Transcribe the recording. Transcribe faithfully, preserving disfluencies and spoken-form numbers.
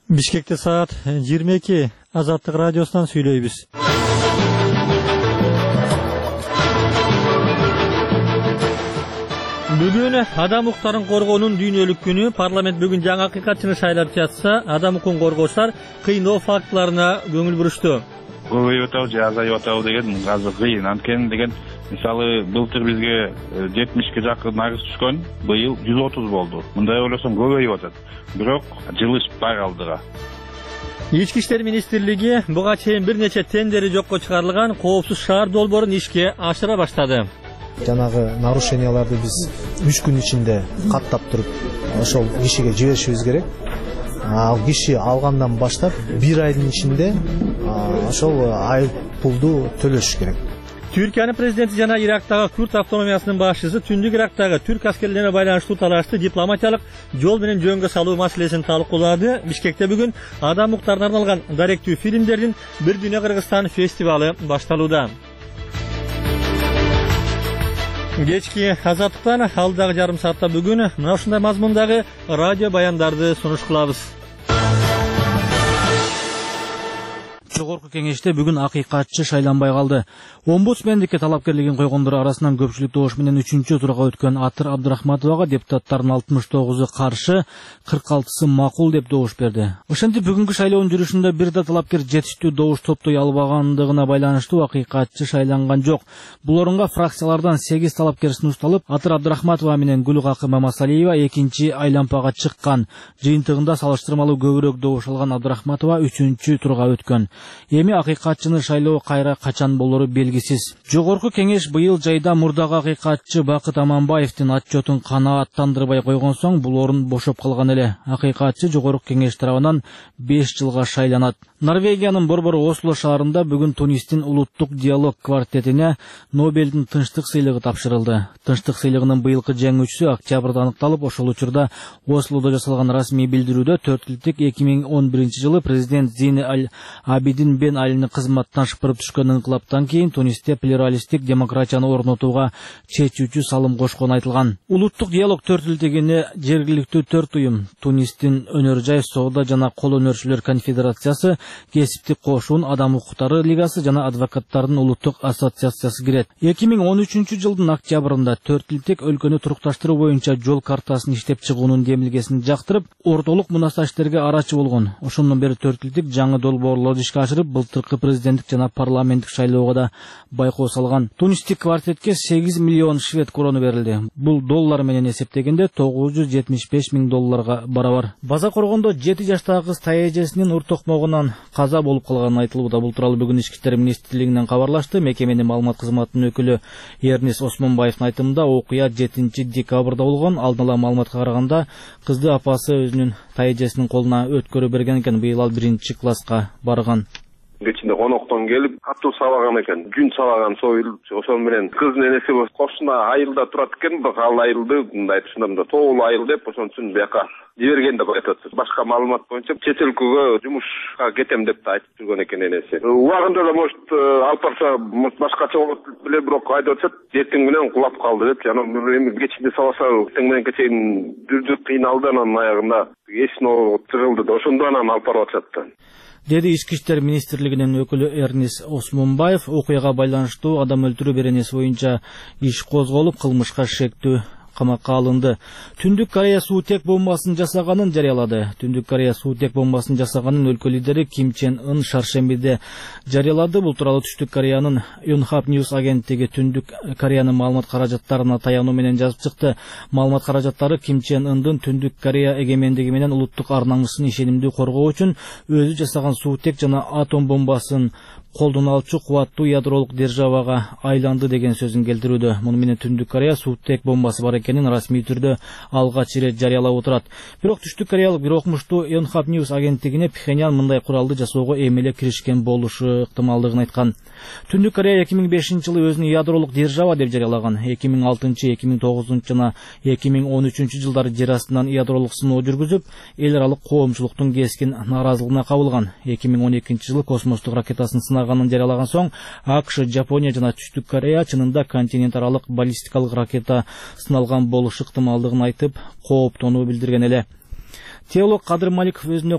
Бишкекте саат жыйырма эки Азаттык радиосунан сүйлөйбүз. Бүгүн адам укуктарын коргоонун дүйнөлүк күнү. Парламент бүгүн жаңы акыйкатчыны шайлап жатса, адам укугун коргоочулар кыйноо фактыларына көңүл бурушту. Көбөйүп атабы же азайып атабы деген азыр кыйын. Анткени деген мисалы былтыр бизге жетимишке жакын арыз түшкөн, быйыл жүз отуз болду. Мындай ойлосом көбөйүп атат. Бирок жылыш бар алдыга. Ички иштер министрлиги буга чейин бир нече тендери жокко чыгарылган коопсуз шаар долбоорун ишке ашыра баштады. Жанагы нарушенияларды биз үч күн ичинде каттап туруп ошол кишиге жиберишибиз керек. Ал киши алгандан баштап бир айдын ичинде ошол айып пулду төлөш керек. Түркиянын президенти жана Ирактагы Күрд автономиясынын башчысы түндүк Ирактагы түрк аскерлерине байланыштуу талашты дипломатиялык жол менен жөнгө салуу маселесин талкуулады. Бишкекте бүгүн адам укуктарына арналган даректүү фильмдердин Бир дүйнө Кыргызстан фестивалы башталууда. Кечки Азаттыктан алдагы жарым саатта бүгүн мына ушундай мазмундагы радио баяндарды сунуш кылабыз. Жогорку кеңеште бүгүн акыйкатчы шайланбай калды. Омбудсмендикке талапкерлигин койгондор арасынан көпчүлүк добуш менен үчүнчү турга өткөн Атыр Абдрахматовага депутаттардын алтымыш тогузу каршы, кырк алтысы макул деп добуш берди. Ошентип бүгүнкү шайлоонун жүрүшүндө бир да талапкер жетиштүү добуш топтой албагандыгына байланыштуу акыйкатчы шайланган жок. Бул орунга фракциялардан сегиз талапкер сунушталып, Атыр Абдрахматова менен Гүлгакы Мамасалиева экинчи айлампага чыккан. Жыйынтыгында салыштырмалуу көбүрөөк добуш алган Абдрахматова үчүнчү турга өткөн. Эми акыйкатчыны шайлоо кайра качан болору белгисиз. Жогорку кеңеш быйыл жайда мурдагы акыйкатчы Бакыт Аманбаевдин отчетун канааттандырбай койгон соң бул орун бошоп калган эле. Акыйкатчы жогорку кеңеш тарабынан беш жылга шайланат. Норвегиянын борбору Осло шаарында бүгүн Тунистин улуттук диалог квартетине Нобелдин тынчтык сыйлыгы тапшырылды. Тынчтык сыйлыгынын быйылкы жеңүүчүсү октябрда аныкталып, ошол учурда Ослодо жасалган расмий билдирүүдө төрт тилдик эки миң он биринчи жылы президент Зини Аль-Абидин Бен Алини кызматтан шыпырып түшкөн инкылаптан кийин Тунисте плюралисттик демократияны орнотууга чечүүчү салым кошкону айтылган. Улуттук диалог төрт тилдигине жергиликтүү төрт уюм, Тунистин өнөр жай соода жана кол өнөрчүлөр конфедерациясы, кесиптик кошуун, адам укуктары лигасы жана адвокаттардын улуттук ассоциациясы кирет. эки миң он үчүнчү жылдын октябрында төрт тилдик өлкөнү турукташтыруу боюнча жол картасын иштеп чыгуунун демилгесин жактырып, ортолук мунасташтарга арачы болгон. Ошондон бери төрт тилдик жаңы долбоорлорду ишке ашырып, былтыркы президенттик жана парламенттик шайлоого да байкоо салган. Тунистик квартетке сегиз миллион швед крону берилди. Бул доллар менен эсептегенде тогуз жүз жетимиш беш миң долларга барабар. База коргондо жети жаштагы кыз таежесинин ур токмогунан каза болуп калганы айтылууда. Бул тууралуу бүгүн Ички иштер министрлигинен кабарлашты. Мекеменин маалымат кызматынын өкүлү Эрнис Осмонбаевдин айтымында окуя жетинчи декабрда болгон. Алдын ала маалыматка караганда кызды апасы өзүнүн таежесинин колуна өткөрүп берген экен. Быйыл ал биринчи класска барган. Кечинде коноктон келип катуу сабаган экен. Жүн сабаган союлуп, ошон менен кыздын энеси кошуна айылда турат экен, бирок ал айылды мындай түшүнөм да тоолуу айыл деп, ошон үчүн бияка жиберген деп атат. Башка маалымат боюнча чет өлкөгө жумушка кетем деп да айтып жүргөн экен энеси. Убагында да может алып барса башкача болот беле, бирок айдап атат, эртең менен кулап калды деп. Жана эми кечинде сабаса эртең менен чейин жүрдү, кыйналды, анан аягында эсин тыгылды да ошондон анан алып барып атышат. Деди Ички иштер министрлигинин өкүлү Эрнис Осмонбаев. Окуяга байланыштуу адам өлтүрүү беренеси боюнча иш козголуп, кылмышка шектүү камакка алынды. Түндүк Корея суутек бомбасын жасаганын жарыялады. Түндүк Корея суутек бомбасын жасаганын өлкө лидери Ким Чен Ын шаршембиде жарыялады. Бул тууралуу Түштүк Кореянын Yonhap News агенттиги Түндүк Кореянын маалымат каражаттарына таянуу менен жазып чыкты. Маалымат каражаттары Ким Чен Ындын Түндүк Корея эгемендиги менен улуттук ар наңысын ишенимдүү коргоо үчүн өзү жасаган суутек жана атом бомбасын колдон алчу кубаттуу ядролук державага айланды деген сөзүн келтирүүдө. Муну менен Түндүк Корея суутек бомбасы бар экенин расмий түрдө алгач ирет жарыялап отурат. Бирок Түштүк Кореялык бир окумуштуу Yonhap News агенттигине Пхеньян мындай куралды жасоого эмеле киришкен болушу ыктымалдыгын айткан. Түндүк Корея эки миң бешинчи жылы өзүн ядролук держава деп жарыялаган. эки миң алтынчы, эки миң тогузунчу жана эки миң он үчүнчү жылдары жер астынан ядролук сыноо жүргүзүп, эл аралык коомчулуктун кескин наразылыгына кабылган. эки миң он экинчи жылы космостук ракетасын сынаганын жарыялаган соң, АКШ, Жапония жана Түштүк Корея чынында континент аралык баллистикалык ракета сыналган болушу ыктымалдыгын айтып, кооптонуу билдирген эле. Теолог Кадыр Маликов өзүнө